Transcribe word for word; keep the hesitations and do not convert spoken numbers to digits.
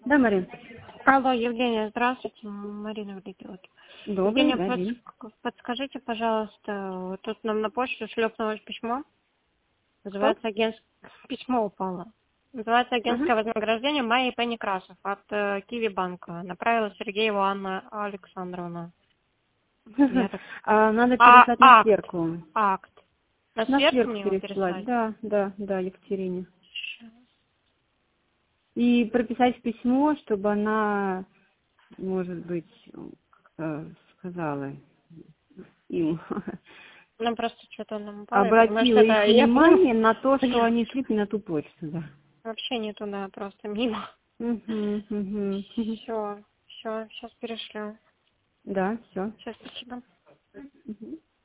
Да, Марин. Алло, Евгения, здравствуйте, Марина Великилоки. Добрый Евгения, да, подс- день. подскажите, пожалуйста, вот тут нам на почту шлепнулось письмо, Что? называется агентское, письмо упало. Называется Угу. агентское вознаграждение Майи Пенни Красов от э, Киви банка. Направила Сергеева Анна Александровна. Я так... А, надо А, переслать на акт, сверку. акт. На На сверху сверку мне его переслать. переслать? Да, да, да, Екатерине. Щас. И прописать в письмо, чтобы она, может быть, как-то сказала им, Ну, просто что-то нам упало. Я понимаю, что обратила это... их Я понимаю, внимание на то, что они шли не на ту почту, да. вообще не туда, просто мимо. Угу, угу. Все, все, сейчас перешлю. Да, все. Все, спасибо. Угу.